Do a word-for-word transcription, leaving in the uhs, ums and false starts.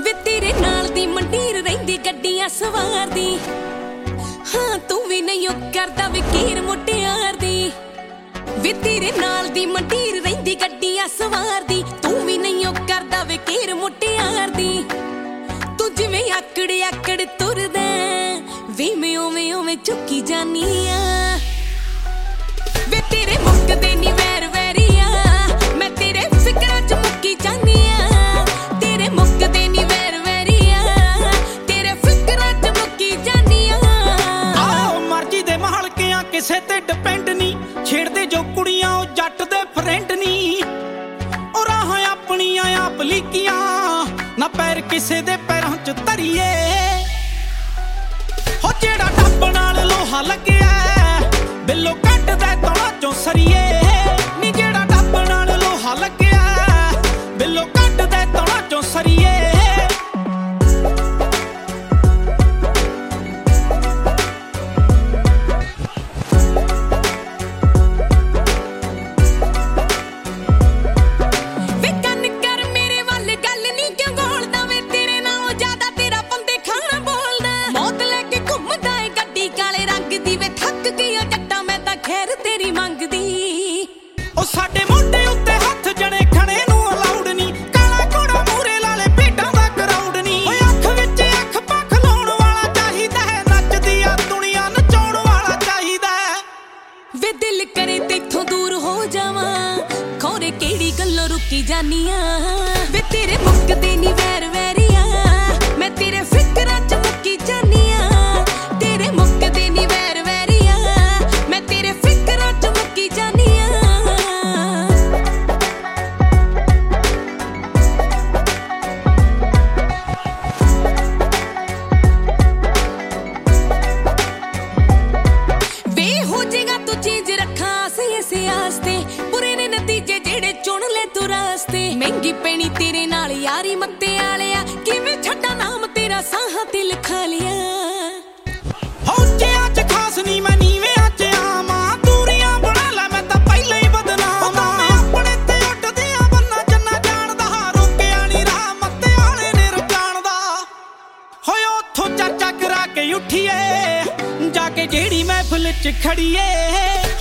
ਵੇ ਤੇਰੇ ਨਾਲ ਦੀ ਮੰਡੀਰ ਰਹਿੰਦੀ ਗੱਡੀਆਂ ਸਵਾਰਦੀ। ਹਾਂ ਤੂੰ ਵੀ ਨਹੀਂ ਉਹ ਕਰਦਾ ਵਕੀਰ ਮੁਟਿਆਰ ਦੀ। ਵੇ ਤੇਰੇ ਨਾਲ ਦੀ ਮੰਡੀਰ ਰਹਿੰਦੀ ਗੱਡੀਆਂ ਸਵਾਰਦੀ। ਤੂੰ ਵੀ ਨਹੀਂ ਉਹ ਕਰਦਾ ਵਕੀਰ ਮੁਟਿਆਰ ਦੀ। ਤੂੰ ਜਿਵੇਂ ਆਕੜ ਆਕੜ ਤੁਰਦਾ ਵੇ ਮੈਂ ਉਵੇਂ ਉਵੇਂ ਝੁੱਕੀ ਜਾਨੀ ਆ। ਵੇ ਤੇਰੇ ਮੁੱਕਦੇ ਨੀ ਵੈਰ ਵੈਰੀਆ ਮੈਂ ਤੇਰੇ ਫਿਕਰਾਂ ਚ ਮੁੱਕੀ ਜਾਨੀ ਆ। ਤੇਰੇ ਮੁੱਕਦੇ ਨੀ ਵੈਰ ਵੈਰੀਆ ਤੇਰੇ ਫਿਕਰਾਂ ਚ ਮੁੱਕੀ ਜਾਨੀ ਆ। ਆਹ ਮਰਜ਼ੀ ਦੇ ਮਾਲਕਿਆਂ ਕਿਸੇ ਤੇ ਡਿਪੈਂਡ ਨੀ। ਛੇੜਦੇ ਜੋ ਕੁੜੀਆਂ ਉਹ ਜੱਟ ਦੇ ਫਰੈਂਡ ਨੀ। ਉਹ ਰਾਹਾਂ ਆਪਣੀਆਂ ਆਪ ਲੀਕੀਆਂ ਨਾ ਪੈਰ ਕਿਸੇ ਦੇ ਪੈਰਾਂ ਚ ਧਰੀਏ। ਹੋ ਜਿਹੜਾ ਟੱਪ ਨਾਲ ਲੋਹਾ ਲੱਗਿਆ ਬਿੱਲੋ ਕੱਢਦਾ ਤੌਲਾਂ ਚੋਂ ਸਰੀਏ। ਨੀ ਜਿਹੜਾ ਟੱਪ ਨਾਲ ਲੋਹਾ ਲੱਗਿਆ ਬਿੱਲੋ ਕੱਢਦਾ ਤੌਲਾਂ ਚੋਂ ਸਰੀਏ। ਤੇਰੀ ਮੰਗਦੀ ਉਹ ਸਾਡੇ ਮੋਢੇ ਉੱਤੇ ਹੱਥ ਜਣੇ ਖਣੇ ਨੂੰ ਅਲਾਉਡ ਨੀ। ਕਾਲਾ ਘੋੜਾ ਮੂਰੇ ਲਾਲੇ ਭੇਡਾਂ ਦਾ ਕਰਾਊਡ ਨੀ। ਓਏ ਅੱਖ ਵਿੱਚ ਅੱਖ ਪੱਖ ਲਾਉਣ ਵਾਲਾ ਚਾਹੀਦਾ ਹੈ। ਨੱਚਦੀ ਆ ਦੁਨੀਆ ਨਚਾਉਣ ਵਾਲਾ ਚਾਹੀਦਾ ਹੈ। ਵੇ ਦਿਲ ਕਰੇ ਤੇਥੋਂ ਦੂਰ ਹੋ ਜਾਵਾਂ ਖੌਰੇ ਕਿਹੜੀ ਗੱਲੋਂ ਰੁਕੀ ਜਾਨੀ ਆ। ਵੇ ਤੇਰੇ ਮੁੱਕਦੇ ਨੀ ਵੈਰ ਵੈਰੀਆ ਮੈਂ ਤੇਰੇ ਫਿਕਰਾਂ ਚ ਮੁੱਕੀ ਜਾਨੀ ਆ। ਤੇਰੇ ਮੁੱਕਦੇ ਨੀ ਵੈਰ ਵੈਰੀਆ ਮੈਂ ਤੇਰੇ ਫਿਕਰਾਂ ਚ ਮੁੱਕੀ ਜਾਨੀ ਆ। ਵੇ ਹੋ ਜਾਏਗਾ ਤੂੰ ਚੀਜ਼ ਰੱਖਾਂ ਅਸੀਂ ਇਸੇ ਆਸਤੇ। ਬੁਰੇ ਨੇ ਨਤੀਜੇ ਜਿਹੜੇ ਚੁਣ ਲੈ ਤੂੰ ਰਾਸਤੇ। ਮਹਿੰਗੀ ਪੈਣੀ ਤੇਰੇ ਨਾਲ ਯਾਰੀ ਮੱਤੇ ਆਲਿਆ ਕਿਵੇਂ ਛੱਡਾਂ ਨਾਮ ਤੇਰਾ ਸਾਹਾਂ ਤੇ ਲਿਖਾ ਲਿਆ। ਉੱਚਿਆਂ ਚ ਖਾਸ ਨੀ ਮੈਂ ਨੀਵਿਆਂ ਚ ਆਵਾਂ। ਦੂਰੀਆਂ ਬਣਾ ਲੈ ਮੈਂ ਤਾਂ ਪਹਿਲਾਂ ਹੀ ਬਦਨਾਮ ਆਂ। ਮੈਂ ਆਪਣੇ ਤੇ ਉੱਡਦੀਆਂ ਬੰਨਾ ਜੰਨਾ ਜਾਣਦਾ। ਰੋਕਿਆ ਨੀ ਰਾਹ ਮੱਤੇ ਆਲੇ ਨੇ ਰੁਕਾਣਦਾ। ਹੋਏ ਉੱਥੋਂ ਚਰਚਾ ਕਰਾ ਕੇ ਉੱਠੀਏ ਜਾ ਕੇ ਜਿਹੜੀ ਮਹਿਫਿਲ ਚ ਖੜੀਏ।